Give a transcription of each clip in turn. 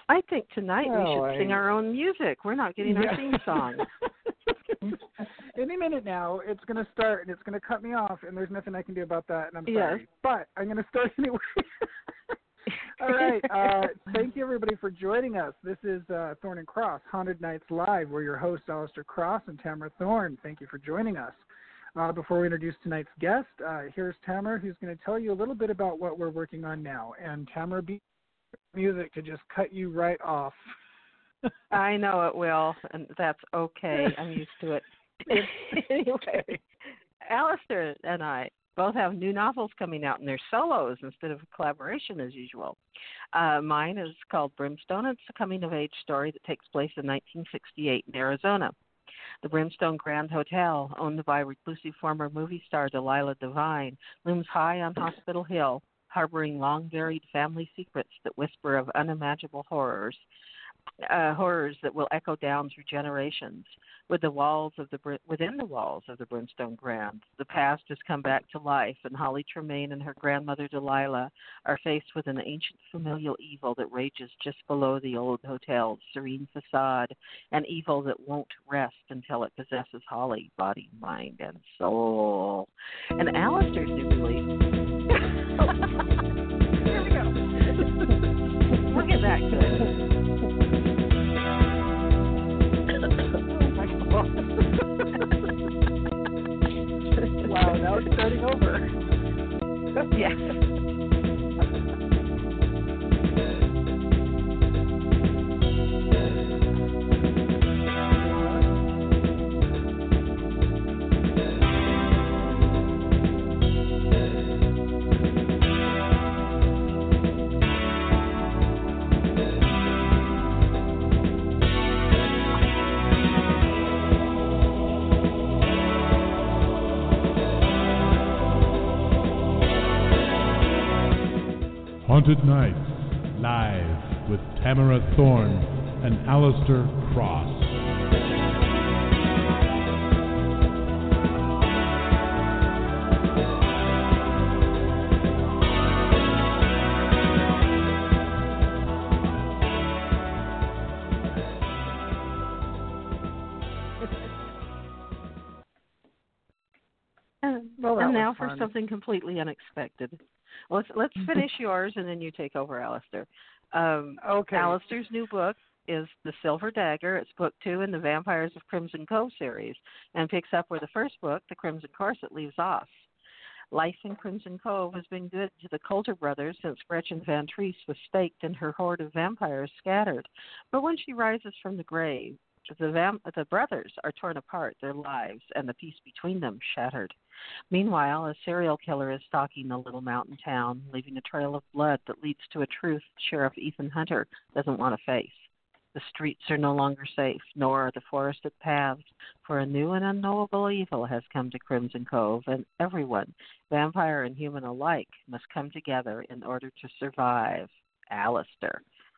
I think tonight we Well, should sing our own music. We're not getting our theme song. Any minute now, it's going to start, and it's going to cut me off, and there's nothing I can do about that, and I'm Yes. sorry. But I'm going to start anyway. All right. Thank you, everybody, for joining us. This is Thorn and Cross, Haunted Nights Live. We're your hosts, Alistair Cross and Tamara Thorn. Thank you for joining us. Before we introduce tonight's guest, here's Tamara, who's going to tell you a little bit about what we're working on now. And Tamara, music to just cut you right off. I know it will, and that's okay. I'm used to it. Anyway, Alistair and I both have new novels coming out, and they're solos instead of a collaboration as usual. Mine is called Brimstone. It's a coming-of-age story that takes place in 1968 in Arizona. The Brimstone Grand Hotel, owned by reclusive former movie star Delilah Devine, looms high on Hospital Hill, harboring long-buried family secrets that whisper of unimaginable horrors that will echo down through generations. Within the walls of the Brimstone Grand, the past has come back to life, and Holly Tremaine and her grandmother Delilah are faced with an ancient familial evil that rages just below the old hotel's serene facade, an evil that won't rest until it possesses Holly, body, mind, and soul. And Alistair's new release. Here we go. We'll get back to it. Wow, now it's starting over. Yes. Haunted Nights, live with Tamara Thorn and Alistair Cross. And now for something completely unexpected. Let's finish yours, and then you take over, Alistair. Okay. Alistair's new book is The Silver Dagger. It's book 2 in the Vampires of Crimson Cove series, and picks up where the first book, The Crimson Corset, leaves off. Life in Crimson Cove has been good to the Coulter brothers since Gretchen Van Treese was staked and her horde of vampires scattered. But when she rises from the grave, the brothers are torn apart, their lives and the peace between them shattered. Meanwhile, a serial killer is stalking the little mountain town, leaving a trail of blood that leads to a truth Sheriff Ethan Hunter doesn't want to face. The streets are no longer safe, nor are the forested paths, for a new and unknowable evil has come to Crimson Cove, and everyone, vampire and human alike, must come together in order to survive. Alistair.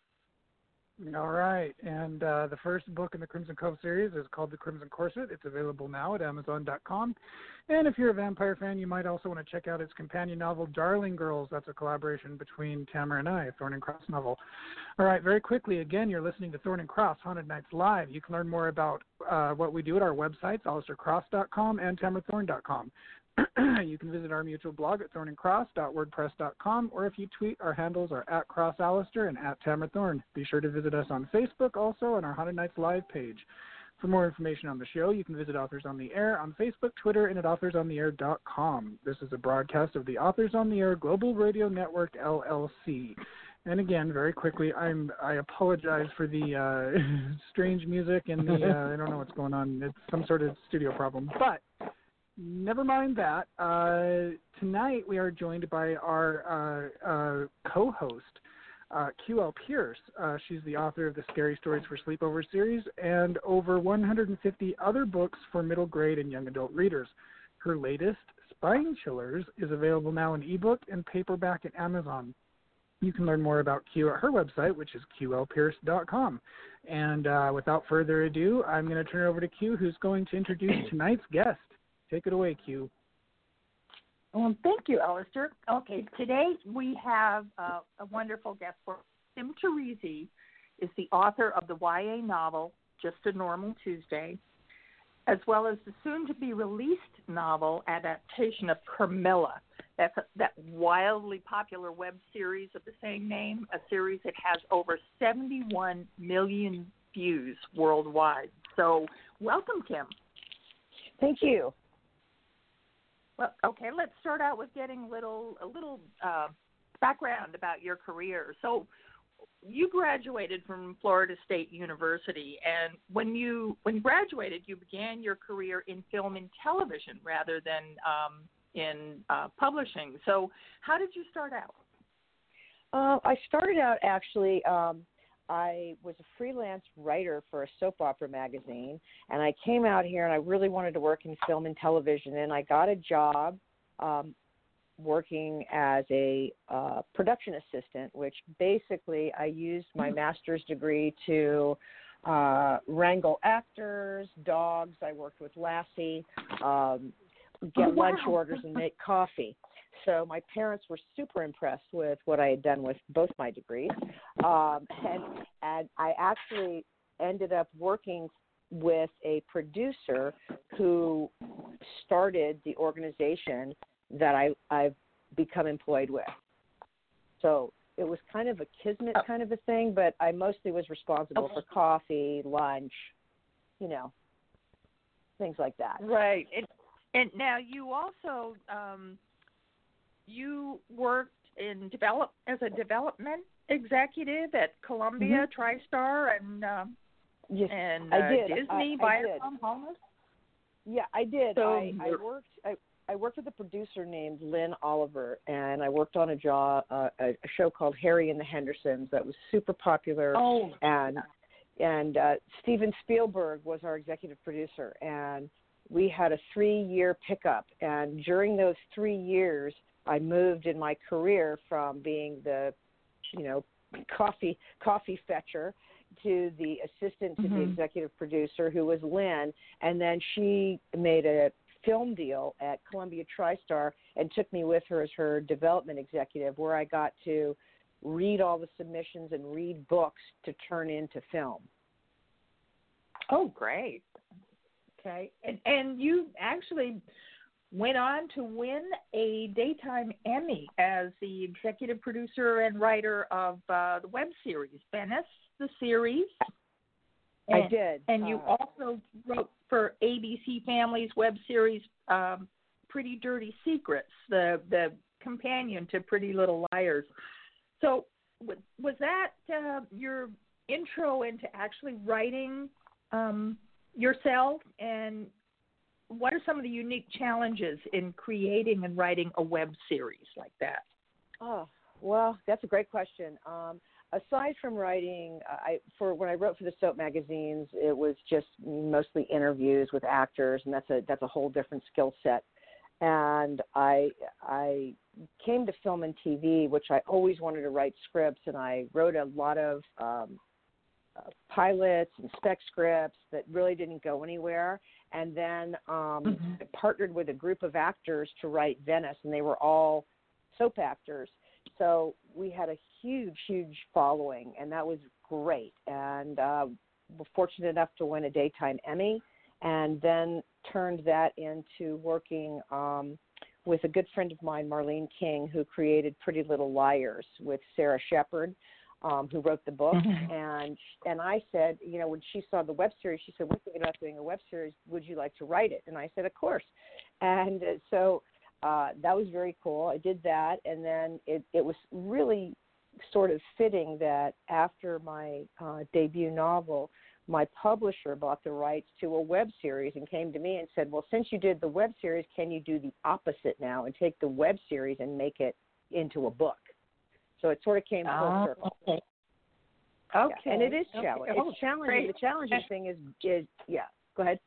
All right, and the first book in the Crimson Cove series is called The Crimson Corset. It's available now at Amazon.com. And if you're a vampire fan, you might also want to check out its companion novel, Darling Girls. That's a collaboration between Tamara and I, a Thorn and Cross novel. All right, very quickly, again, you're listening to Thorn and Cross, Haunted Nights Live. You can learn more about what we do at our websites, alistaircross.com and tamarathorn.com. You can visit our mutual blog at thornandcross.wordpress.com, or if you tweet, our handles are at CrossAlistair and at Tamarathorn. Be sure to visit us on Facebook also on our Haunted Nights Live page. For more information on the show, you can visit Authors on the Air on Facebook, Twitter, and at authorsontheair.com. This is a broadcast of the Authors on the Air Global Radio Network, LLC. And again, very quickly, I apologize for the strange music and the, I don't know what's going on. It's some sort of studio problem. But never mind that. Tonight we are joined by our co-host, QL Pierce. She's the author of the Scary Stories for Sleepover series and over 150 other books for middle grade and young adult readers. Her latest, Spine Chillers, is available now in ebook and paperback at Amazon. You can learn more about Q at her website, which is qlpierce.com. And without further ado, I'm going to turn it over to Q, who's going to introduce tonight's guest. Take it away, Q. Well, thank you, Alistair. Okay, today we have a wonderful guest for Tim Teresi. is the author of the YA novel Just a Normal Tuesday, as well as the soon-to-be-released novel adaptation of Carmilla. That's that wildly popular web series of the same name, a series that has over 71 million views worldwide. So welcome, Kim. Thank you. Well, okay, let's start out with getting a little background about your career. So you graduated from Florida State University, and when you graduated, you began your career in film and television rather than in publishing. So how did you start out? I started out actually, I was a freelance writer for a soap opera magazine, and I came out here and I really wanted to work in film and television, and I got a job working as a production assistant, which basically I used my master's degree to wrangle actors, dogs. I worked with Lassie, get lunch orders, and make coffee. So my parents were super impressed with what I had done with both my degrees. And I actually ended up working with a producer who started the organization that I've become employed with. So it was kind of a kismet kind of a thing, but I mostly was responsible for coffee, lunch, things like that. Right. And now you also you worked as a development executive at Columbia, TriStar, and yes, and I did. Disney, Viacom, Hallmark. Yeah, I did. So I worked with a producer named Lynn Oliver, and I worked on a show called Harry and the Hendersons that was super popular. Oh, and Steven Spielberg was our executive producer, and we had a 3-year pickup. And during those 3 years, I moved in my career from being the, coffee fetcher to the assistant to the executive producer, who was Lynn, and then she made a film deal at Columbia TriStar and took me with her as her development executive, where I got to read all the submissions and read books to turn into film. Oh, great. Okay. And you actually went on to win a Daytime Emmy as the executive producer and writer of the web series, Venice, the series. I did. And you also wrote for ABC Family's web series, Pretty Dirty Secrets, the companion to Pretty Little Liars. So was that your intro into actually writing yourself? And what are some of the unique challenges in creating and writing a web series like that? Oh, well, that's a great question. Aside from writing, when I wrote for the soap magazines, it was just mostly interviews with actors, and that's a whole different skill set. And I came to film and TV, which I always wanted to write scripts, and I wrote a lot of pilots and spec scripts that really didn't go anywhere. And then I partnered with a group of actors to write Venice, and they were all soap actors. So we had a huge, huge following, and that was great. And we're fortunate enough to win a Daytime Emmy, and then turned that into working with a good friend of mine, Marlene King, who created Pretty Little Liars with Sarah Shepard, who wrote the book. And I said, when she saw the web series, she said, we're thinking about doing a web series. Would you like to write it? And I said, of course. And so that was very cool. I did that, and then it was really sort of fitting that after my debut novel, my publisher bought the rights to a web series and came to me and said, well, since you did the web series, can you do the opposite now and take the web series and make it into a book? So it sort of came full circle. Okay. Yeah, and it is challenging. It's challenging. Great. The challenging thing is go ahead.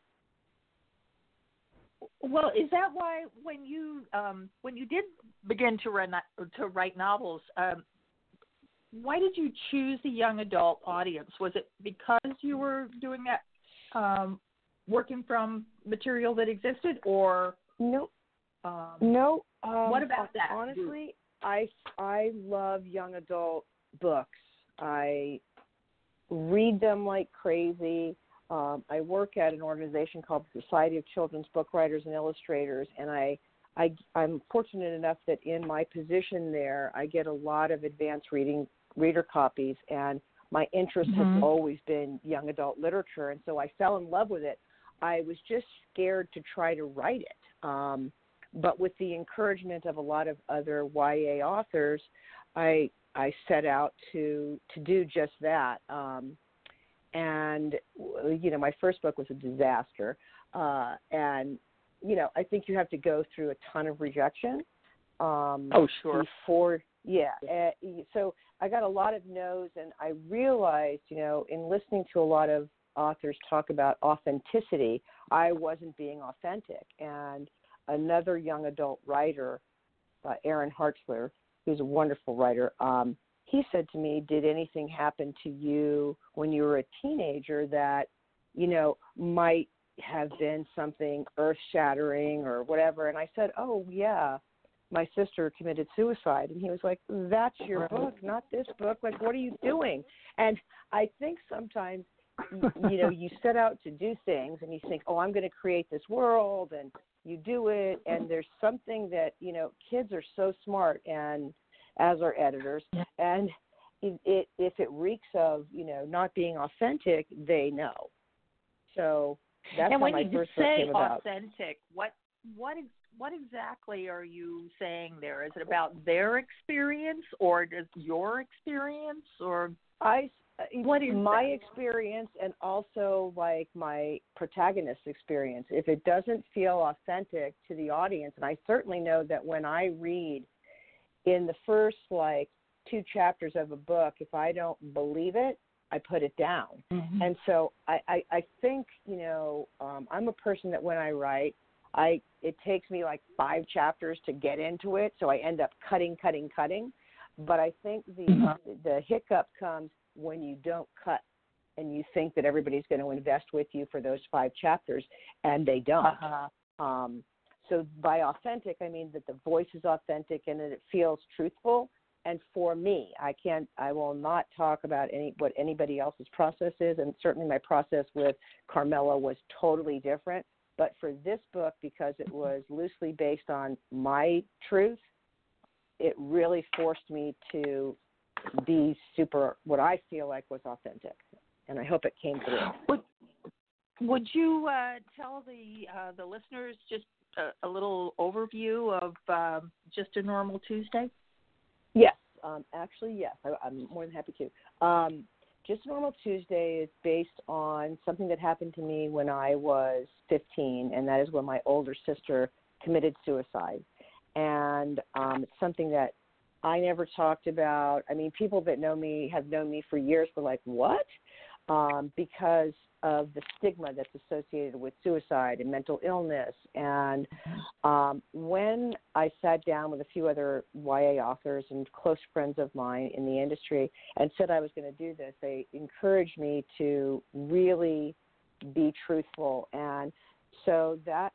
Well, is that why when you did begin to write novels, why did you choose the young adult audience? Was it because you were doing that, working from material that existed, or no? No. What about that? Honestly, I love young adult books. I read them like crazy. I work at an organization called the Society of Children's Book Writers and Illustrators, and I'm fortunate enough that in my position there, I get a lot of advanced reader copies, and my interest has always been young adult literature, and so I fell in love with it. I was just scared to try to write it, but with the encouragement of a lot of other YA authors, I set out to do just that. And, my first book was a disaster. And, I think you have to go through a ton of rejection. Sure. So I got a lot of no's, and I realized, in listening to a lot of authors talk about authenticity, I wasn't being authentic. And another young adult writer, Aaron Hartzler, who's a wonderful writer, he said to me, did anything happen to you when you were a teenager that, might have been something earth-shattering or whatever? And I said, oh, yeah, my sister committed suicide. And he was like, that's your book, not this book. Like, what are you doing? And I think sometimes, you set out to do things and you think, oh, I'm going to create this world, and you do it. And there's something that, kids are so smart, and as are editors, and if it reeks of, not being authentic, they know. So that's how my first book came about. And when you say authentic, what exactly are you saying there? Is it about their experience, or does your experience, or what is my that? experience, and also like my protagonist's experience? If it doesn't feel authentic to the audience, and I certainly know that when I read in the first 2 chapters of a book, if I don't believe it, I put it down. And so I think, I'm a person that when I write, it takes me 5 chapters to get into it, so I end up cutting. But I think the hiccup comes when you don't cut and you think that everybody's going to invest with you for those 5 chapters, and they don't. So by authentic, I mean that the voice is authentic and that it feels truthful. And for me, I will not talk about what anybody else's process is, and certainly my process with Carmela was totally different. But for this book, because it was loosely based on my truth, it really forced me to be what I feel like was authentic, and I hope it came through. Would you tell the listeners just a little overview of Just a Normal Tuesday? Yes, actually, yes. I'm more than happy to. Just a Normal Tuesday is based on something that happened to me when I was 15, and that is when my older sister committed suicide. And it's something that I never talked about. I mean, people that know me, have known me for years, were like, what? Because of the stigma that's associated with suicide and mental illness. And when I sat down with a few other YA authors and close friends of mine in the industry and said I was going to do this, they encouraged me to really be truthful. And so that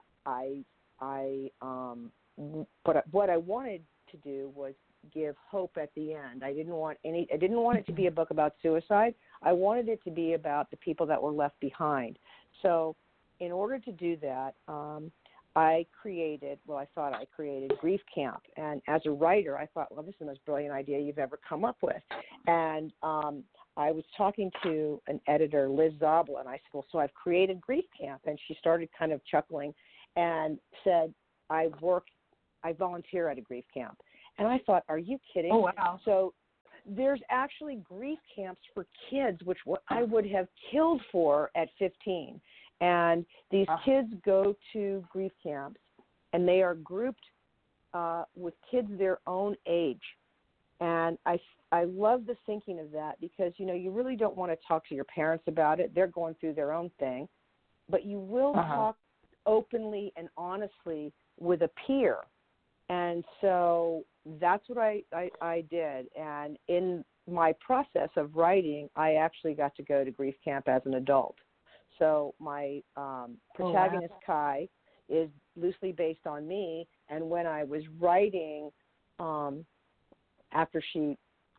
what I wanted to do was give hope at the end. I didn't want it to be a book about suicide. I wanted it to be about the people that were left behind. So in order to do that, I thought I created Grief Camp. And as a writer, I thought, well, this is the most brilliant idea you've ever come up with. And I was talking to an editor, Liz Zabla, and I said, well, so I've created Grief Camp. And she started kind of chuckling and said, I volunteer at a grief camp. And I thought, are you kidding? Oh, wow. So there's actually grief camps for kids, which I would have killed for at 15. And these kids go to grief camps, and they are grouped with kids their own age. And I love the thinking of that because, you really don't want to talk to your parents about it. They're going through their own thing. But you will talk openly and honestly with a peer. And so that's what I did. And in my process of writing, I actually got to go to grief camp as an adult. So my protagonist, Kai, is loosely based on me. And when I was writing, after she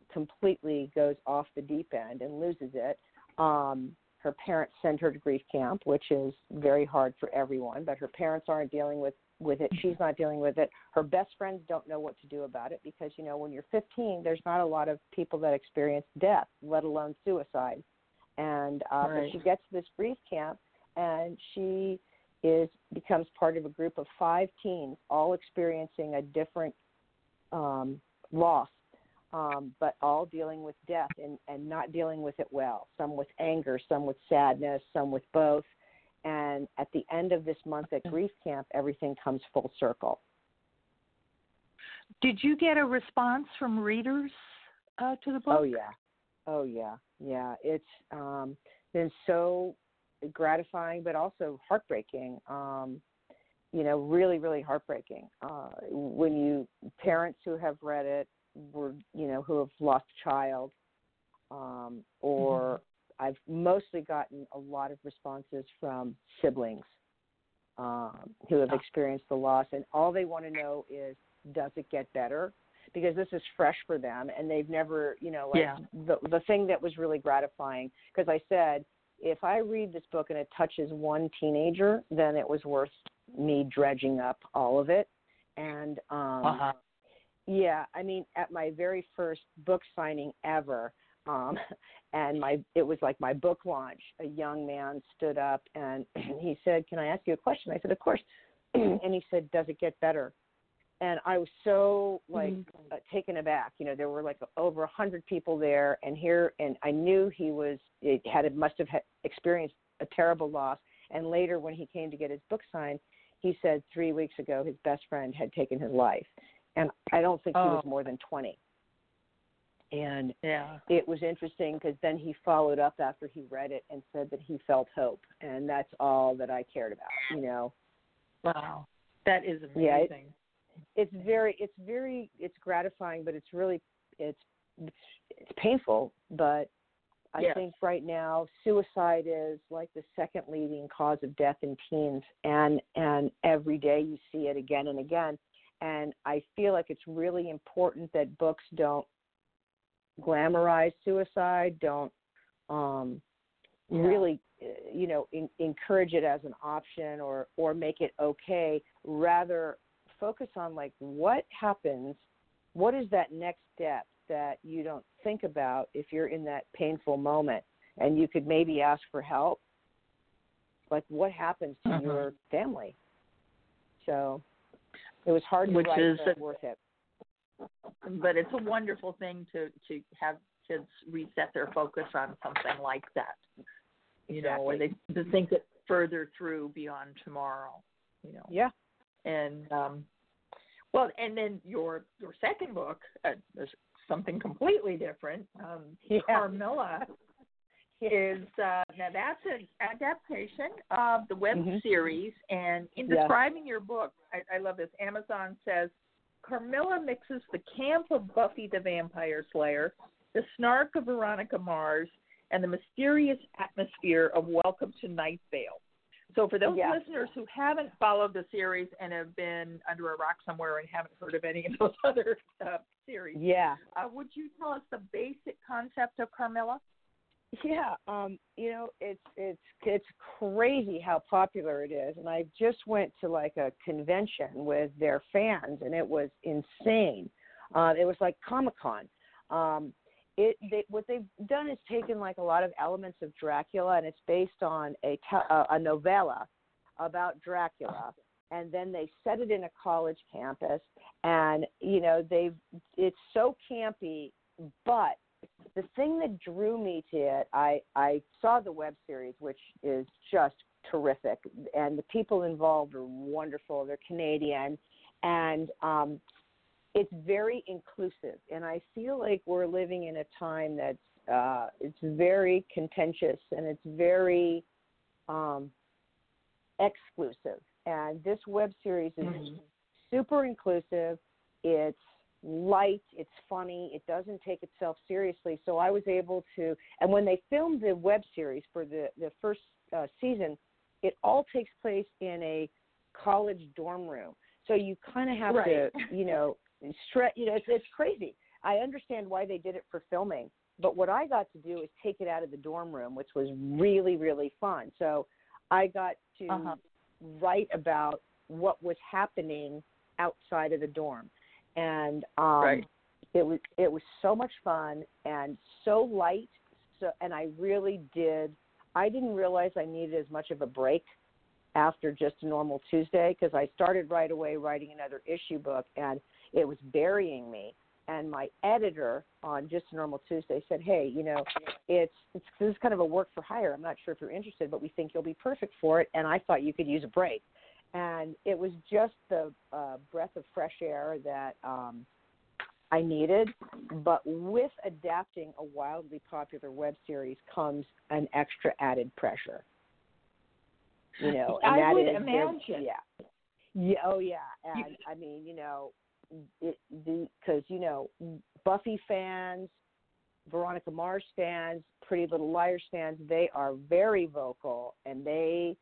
completely goes off the deep end and loses it. Her parents send her to grief camp, which is very hard for everyone, but her parents aren't dealing with it. She's not dealing with it. Her best friends don't know what to do about it because, you know, when you're 15, there's not a lot of people that experience death, let alone suicide. And but she gets to this grief camp, and she becomes part of a group of 5 teens, all experiencing a different loss, but all dealing with death and not dealing with it well. Some with anger, some with sadness, some with both. And at the end of this month at grief camp, everything comes full circle. Did you get a response from readers to the book? Oh yeah. It's been so gratifying, but also heartbreaking. You know, really, really heartbreaking. When parents who have read it who have lost a child, or I've mostly gotten a lot of responses from siblings who have experienced the loss, and all they want to know is, does it get better? Because this is fresh for them, and they've never, the thing that was really gratifying, because I said, if I read this book and it touches one teenager, then it was worth me dredging up all of it. And yeah, I mean, at my very first book signing ever, it was like my book launch, a young man stood up and he said, "Can I ask you a question?" I said, "Of course." And he said, "Does it get better?" And I was so taken aback. You know, there were like over 100 people there, and I knew he must have experienced a terrible loss. And later, when he came to get his book signed, he said 3 weeks ago his best friend had taken his life, and I don't think he was more than 20. And it was interesting because then he followed up after he read it and said that he felt hope, and that's all that I cared about. You know. Wow, that is amazing. Yeah, it's gratifying, but it's painful. But I think right now suicide is like the second leading cause of death in teens, and every day you see it again and again. And I feel like it's really important that books don't glamorize suicide, don't really encourage it as an option or make it okay. Rather, focus on like what happens, what is that next step that you don't think about if you're in that painful moment, and you could maybe ask for help. Like what happens to your family? So it was hard to write, but worth it. But it's a wonderful thing to have kids reset their focus on something like that. You know, where they to think it further through beyond tomorrow. You know. Yeah. And and then your second book is something completely different. Carmilla is now that's an adaptation of the web series. And in describing your book, I love this. Amazon says Carmilla mixes the camp of Buffy the Vampire Slayer, the snark of Veronica Mars, and the mysterious atmosphere of Welcome to Night Vale. So for those listeners who haven't followed the series and have been under a rock somewhere and haven't heard of any of those other series, would you tell us the basic concept of Carmilla? Yeah, it's crazy how popular it is, and I just went to like a convention with their fans, and it was insane. It was like Comic-Con. What they've done is taken like a lot of elements of Dracula, and it's based on a novella about Dracula, and then they set it in a college campus, and it's so campy. But the thing that drew me to it, I saw the web series, which is just terrific, and the people involved are wonderful. They're Canadian, and it's very inclusive, and I feel like we're living in a time that's it's very contentious and it's very exclusive. And this web series is super inclusive. It's light, it's funny, it doesn't take itself seriously. So I was able to, and when they filmed the web series for the first season, it all takes place in a college dorm room. So you kind of have to, stretch. It's crazy. I understand why they did it for filming, but what I got to do is take it out of the dorm room, which was really, really fun. So I got to write about what was happening outside of the dorm, and it was so much fun and so light. So, and I didn't realize I needed as much of a break after just a normal Tuesday, because I started right away writing another issue book, and it was burying me. And my editor on Just a Normal Tuesday said, hey, this is kind of a work for hire. I'm not sure if you're interested, but we think you'll be perfect for it, and I thought you could use a break. And it was just the breath of fresh air that I needed. But with adapting a wildly popular web series comes an extra added pressure. And I would imagine. Yeah. Oh, yeah. And I mean, because Buffy fans, Veronica Mars fans, Pretty Little Liars fans, they are very vocal, and they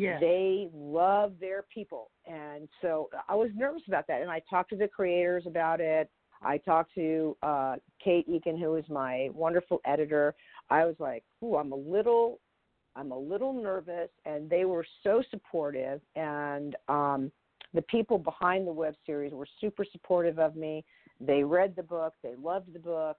love their people. And so I was nervous about that, and I talked to the creators about it. I talked to Kate Eakin, who is my wonderful editor. I was like, I'm a little nervous, and they were so supportive, and the people behind the web series were super supportive of me. They read the book, they loved the book,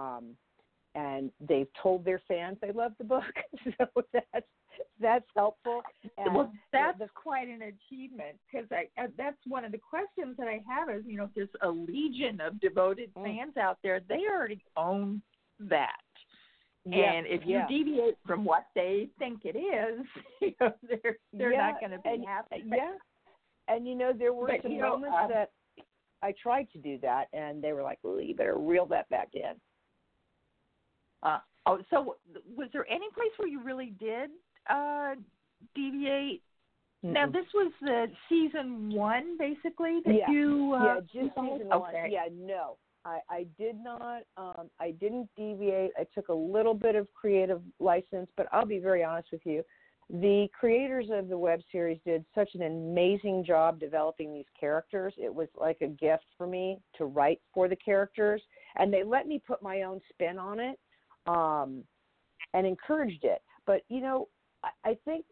and they've told their fans they love the book. So that's helpful. And well, that's quite an achievement, because that's one of the questions that I have is, if there's a legion of devoted fans out there, they already own that. And if you deviate from what they think it is, they're not going to be happy. Yeah. And, there were some moments that I tried to do that, and they were like, well, you better reel that back in. So was there any place where you really did deviate? Mm-hmm. Now, this was the season 1, basically, that you... just season 1. Yeah, no. I did not. I didn't deviate. I took a little bit of creative license, but I'll be very honest with you. The creators of the web series did such an amazing job developing these characters. It was like a gift for me to write for the characters, and they let me put my own spin on it and encouraged it. But, I think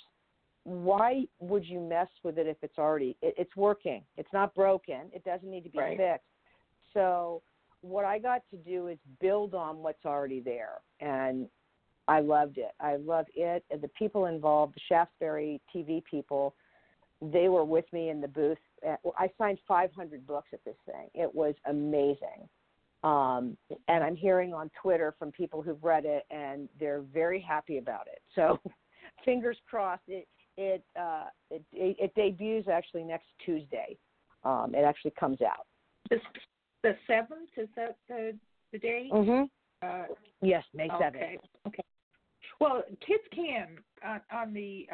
why would you mess with it if it's already, it's working. It's not broken. It doesn't need to be fixed. So what I got to do is build on what's already there, and I loved it. I love it. And the people involved, the Shaftesbury TV people, they were with me in the booth. I signed 500 books at this thing. It was amazing. And I'm hearing on Twitter from people who've read it, and they're very happy about it. So fingers crossed. It debuts actually next Tuesday. It actually comes out. The 7th, is that the day? Mm-hmm. Yes, May 7th. Okay. Well, kids can on the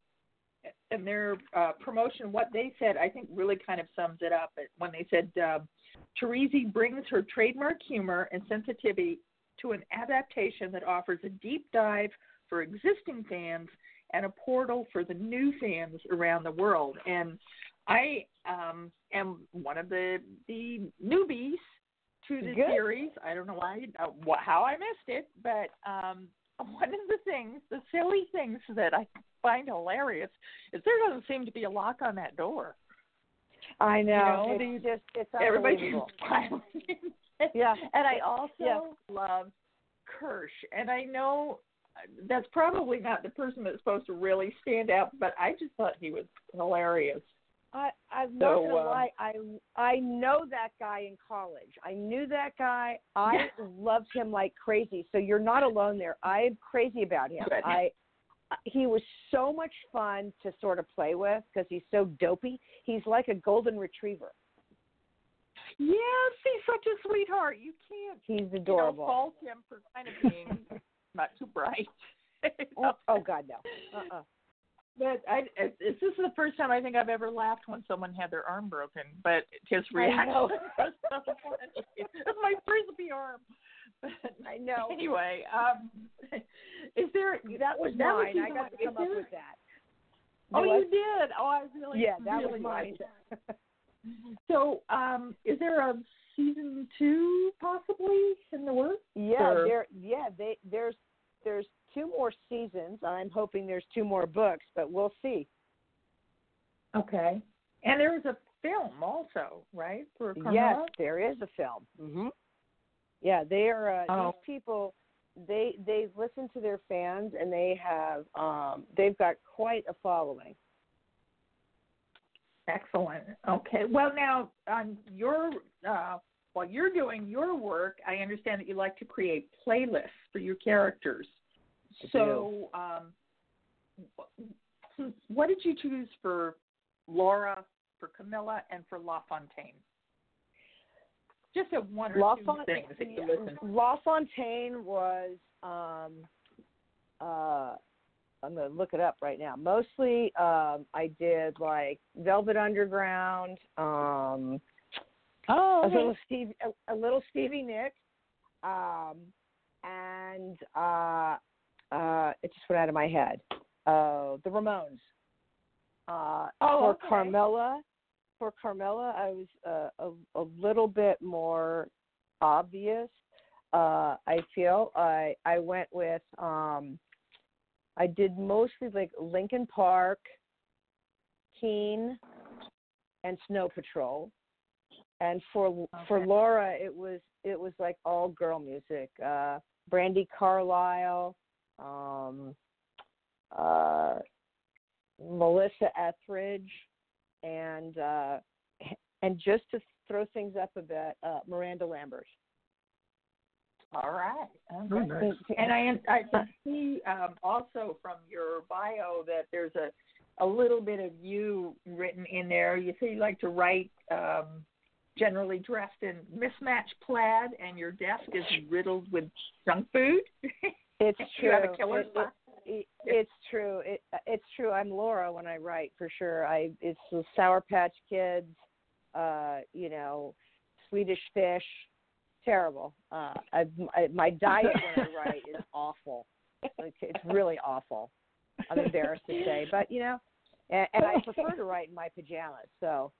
in their promotion. What they said, I think, really kind of sums it up. When they said Terezi brings her trademark humor and sensitivity to an adaptation that offers a deep dive for existing fans and a portal for the new fans around the world. And I am one of the newbies to the series. I don't know how I missed it, but one of the silly things that I find hilarious is there doesn't seem to be a lock on that door. I know. It's everybody's smiling. Yeah. And I also love Kirsch. And I know that's probably not the person that's supposed to really stand out, but I just thought he was hilarious. I'm not going to lie. I know that guy in college. I knew that guy. I loved him like crazy. So you're not alone there. I'm crazy about him. He was so much fun to sort of play with because he's so dopey. He's like a golden retriever. Yes, he's such a sweetheart. You can't. He's adorable. Fault him for kind of being not too bright. Oh God, no. But this is the first time I think I've ever laughed when someone had their arm broken. But his reaction was so funny. It's my frisbee arm. But I know. Anyway, is there? That was mine. I got to come up with that. Oh, you did? Oh, I really. Yeah, that was mine. So, is there a season 2 possibly in the works? Yeah, there's 2 more seasons. I'm hoping there's 2 more books, but we'll see. Okay. And there was a film also, right? For Carmilla? Yes, there is a film. Yeah, they are these people. They listen to their fans, and they've got quite a following. Excellent. Okay. Well, now on while you're doing your work, I understand that you like to create playlists for your characters. So, what did you choose for Laura, for Camilla, and for La Fontaine? Just one or two things that you listen to. La Fontaine was, I'm going to look it up right now. Mostly I did like Velvet Underground, a little Stevie Nicks, and it just went out of my head. The Ramones. For Carmilla, I was a little bit more obvious. I feel I went with I did mostly like Linkin Park, Keane, and Snow Patrol. And for Laura, it was like all girl music. Brandi Carlile, Melissa Etheridge, and just to throw things up a bit, Miranda Lambert. All right. Oh, nice. And I can see also from your bio that there's a little bit of you written in there. You say you like to write generally dressed in mismatched plaid, and your desk is riddled with junk food. It's true. You have a killer spot. It's true. It's true. I'm Laura when I write, for sure. It's the Sour Patch Kids, Swedish Fish. Terrible. My diet when I write is awful. It's really awful. I'm embarrassed to say, but and I prefer to write in my pajamas. So,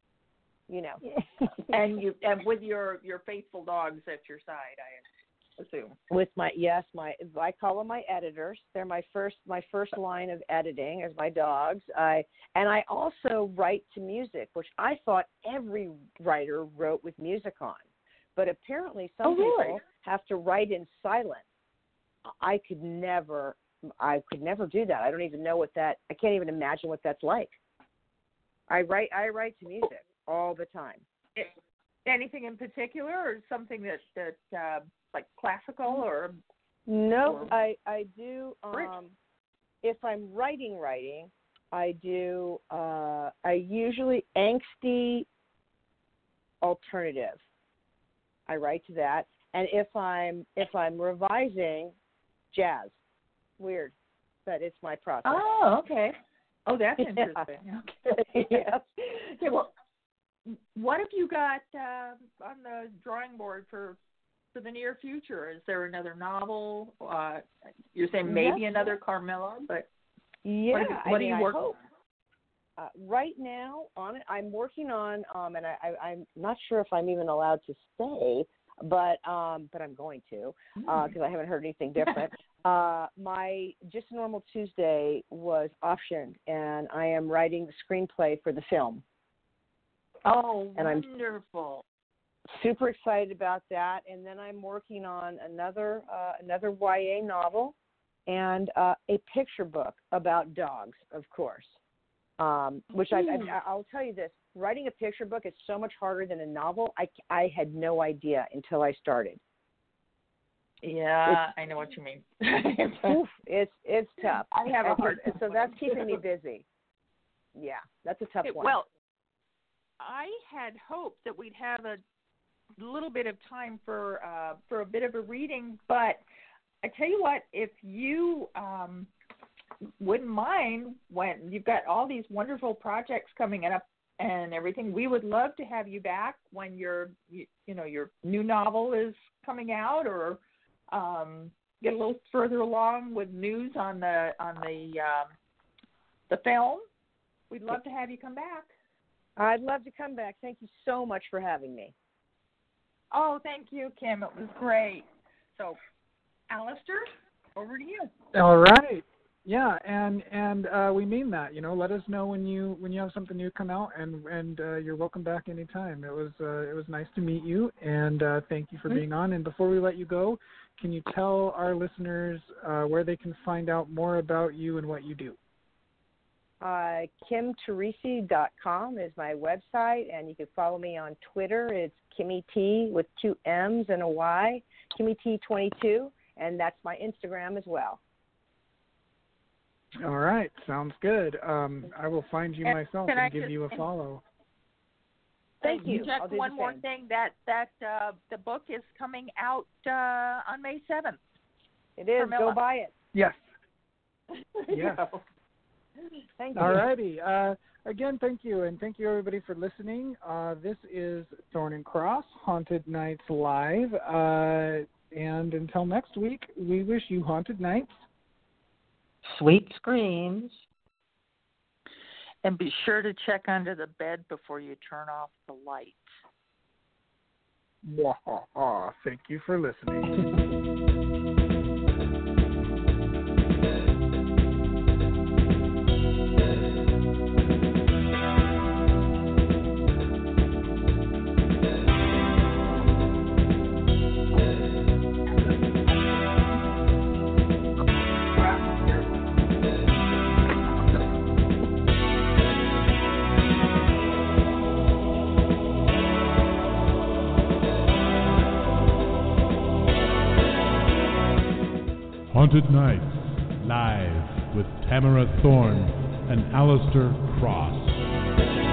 and with your faithful dogs at your side, I assume. With I call them my editors. They're my first line of editing is my dogs. I also write to music, which I thought every writer wrote with music on. But apparently some people have to write in silent. I could never do that. I don't even know I can't even imagine what that's like. I write to music all the time. Anything in particular, or something that like classical or? No, I do. If I'm writing, I do. I usually angsty alternative. I write to that, and if I'm revising, jazz. Weird, but it's my process. Oh, okay. Oh, that's interesting. Okay. Yeah. Okay, well, what have you got on the drawing board for the near future? Is there another novel? You're saying maybe another Carmilla, but what do you work on? Right now, I'm working on, and I'm not sure if I'm even allowed to say, but I'm going to, because I haven't heard anything different. My Just a Normal Tuesday was optioned, and I am writing the screenplay for the film. Oh, and wonderful! I'm super excited about that. And then I'm working on another YA novel and a picture book about dogs, of course. Which I'll tell you this, writing a picture book is so much harder than a novel. I had no idea until I started. Yeah, I know what you mean. It's tough. I have a hard time. So that's keeping me busy. Yeah, that's a tough one. Well, I had hoped that we'd have a little bit of time for a bit of a reading, but I tell you what, if you wouldn't mind, when you've got all these wonderful projects coming up and everything, we would love to have you back when your new novel is coming out, or get a little further along with news on the film. We'd love to have you come back. I'd love to come back. Thank you so much for having me. Oh, thank you, Kim. It was great. So, Alistair, over to you. All right. Yeah, and we mean that. Let us know when you have something new come out, and you're welcome back anytime. It was nice to meet you, and thank you for being on. And before we let you go, can you tell our listeners where they can find out more about you and what you do? KimTeresi.com is my website, and you can follow me on Twitter. It's Kimmy T with 2 M's and a Y, Kimmy T22, and that's my Instagram as well. All right, sounds good. I will find you myself and give you a follow. Thank you. Just one more thing, that the book is coming out on May 7th. It is. Go buy it. Yes. Yes. Thank you. All righty. Again, thank you, and thank you everybody for listening. This is Thorn and Cross, Haunted Nights Live, and until next week, we wish you haunted nights, sweet screams, and be sure to check under the bed before you turn off the lights. Thank you for listening. Haunted Nights, live with Tamara Thorne and Alistair Cross.